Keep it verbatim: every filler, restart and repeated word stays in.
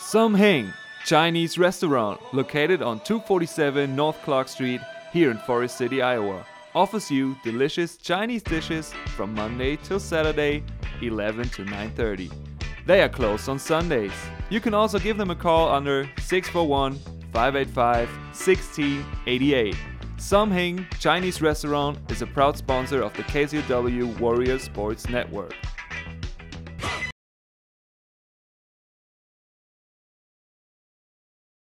Some Hing Chinese restaurant located on two forty-seven North Clark Street here in Forest City, Iowa, offers you delicious Chinese dishes from Monday till Saturday, eleven to nine thirty. They are closed on Sundays. You can also give them a call under six four one, five eight five, one six eight eight. Some Hing Chinese Restaurant is a proud sponsor of the K C O W Warriors Sports Network.